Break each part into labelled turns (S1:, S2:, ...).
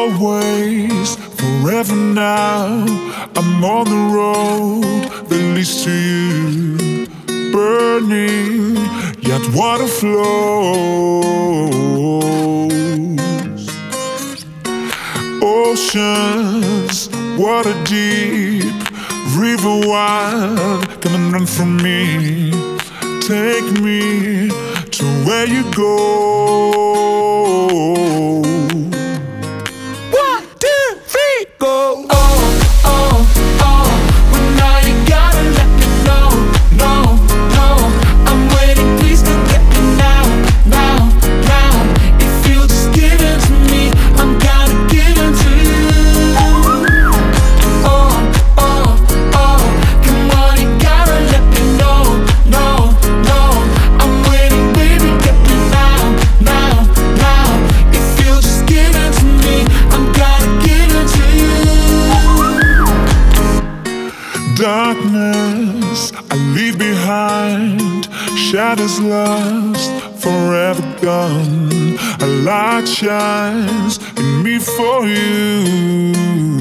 S1: always, forever now. I'm on the road that leads to you, burning, yet water flows. Oceans, water deep, river wide, come and run from me. Take me to where you go. Darkness I leave behind, shadows lost, forever gone. A light shines in me for you.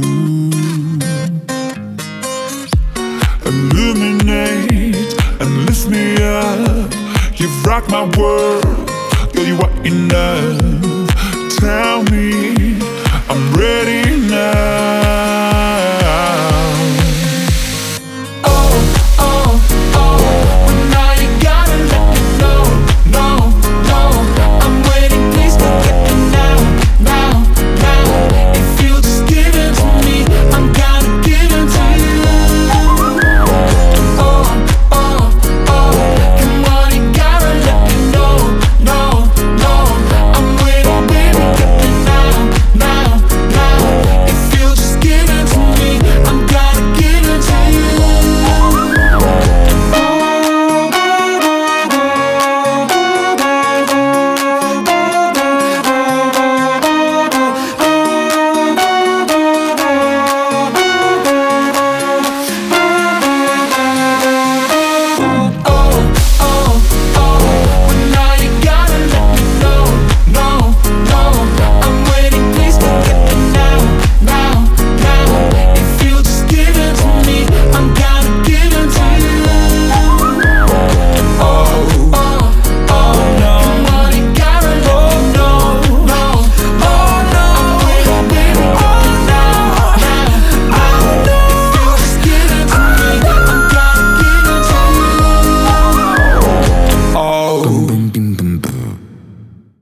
S1: Illuminate and lift me up. You've rocked my world, girl, you are enough.